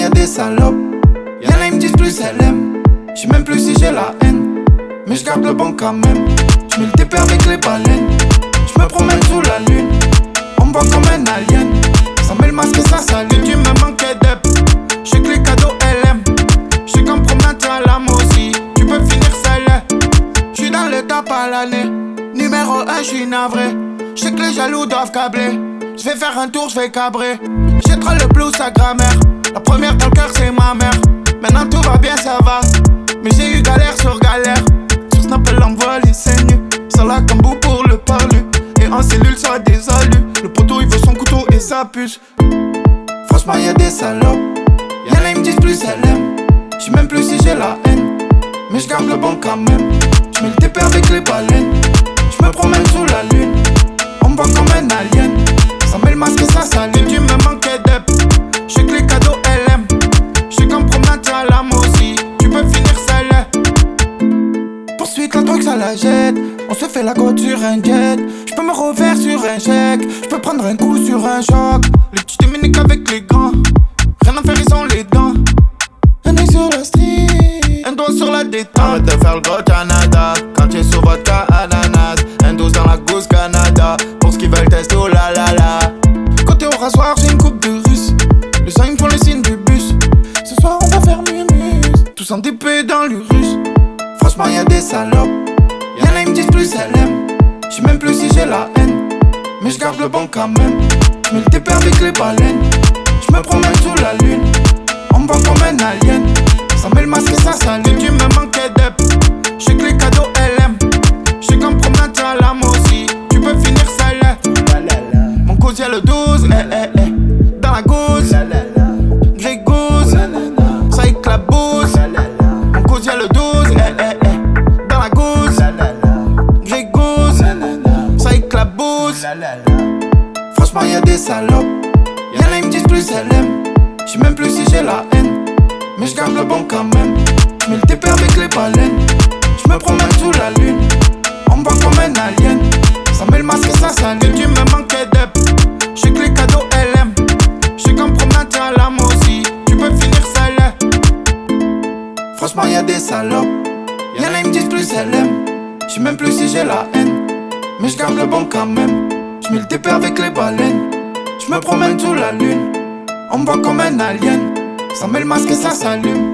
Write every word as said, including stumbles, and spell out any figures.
y'a des salopes. Y'en a ils me disent plus elle aime. J'sais même plus si j'ai la haine, mais j'garde le bon quand même. J'mets le T P avec les baleines. J'me promène sous la lune. On me voit comme un alien. Ça met le masque et ça salue. Tu me manquais d'ep. J'sais que les cadeaux elle aime. J'sais comme promenade à l'âme aussi. Tu peux finir seul. J'suis dans le top à l'année. Numéro un, j'suis navré. J'sais que les jaloux doivent câbler. J'vais faire un tour, j'vais cabrer. J'ai trop le blues à grammaire. La première dans le cœur c'est ma mère. Maintenant tout va bien, ça va. Mais j'ai eu galère sur galère. Sur Snap elle envoie les saignes. Sans la cambou pour le parler. Et en cellule ça des alus. Le poteau il veut son couteau et sa puce. Franchement y'a des salopes. Y'en a ils me disent plus elle aime. J'sais même plus si j'ai la haine, mais j'garde le bon quand même. J'mets le T P avec les baleines. J'me promène sous la lune. On me voit comme un alien. Ça met le masque et ça salue. Tu me manquais d'ep. J'sais que les cadeaux elle aime. J'sais comme promenade à l'âme aussi. Tu peux finir seul. Poursuite la drogue ça la jette. On se fait la côte sur un jet. J'peux me refaire sur un chèque. J'peux prendre un coup sur un choc. Les petits Dominiques avec les grands. Rien à faire ils ont les dents. Un œil sur la street, un doigt sur la détente. Arrête de faire le gros Canada. Quand tu es sous vodka ananas. Un douze dans la gousse Canada. Pour ce qu'ils veulent tester, oh la la la. Côté au rasoir j'ai une coupe de russe. Les gens ils me font le signe du bus. Ce soir on va faire muse. Tous en D P dans l'Urus. Franchement y'a des salopes. Y'en a ils me disent plus elle aime. J'sais même plus si j'ai la haine, mais j'garde le bon quand même. J'mets le T P avec les baleines. J'me promène sous la lune. On me voit comme un alien. Ça met le masque et ça salue. Tu me manquais d'ep. J'sais que les cadeaux elle aime. J'sais comme promenade à l'âme aussi. Tu peux finir seul. Mon cause y'a le douze, eh, eh, eh. Dans la gousse, Grey Goose, ça éclabousse. Mon cause y'a le douze, eh, eh, eh. Dans la gousse, Grey Goose, ça éclabousse. Franchement y'a des salopes. Y'en a ils me disent plus elle aime. J'sais même plus si j'ai la haine, mais j'garde le bon quand même. J'mets le T P avec les baleines. J'me promène sous la lune. On me voit comme un alien. Ça met le masque et ça salue. Tu me manquais d'ep. J'sais que les cadeaux elle aime. J'sais comme promenade à l'âme aussi. Tu peux finir seul. Franchement y'a des salopes. Y'en a ils me disent plus elle aime. J'sais même plus si j'ai la haine, mais j'garde le bon quand même. J'mets le T P avec les baleines. J'me promène sous la lune. On me voit comme un alien. Ça met le masque et ça s'allume.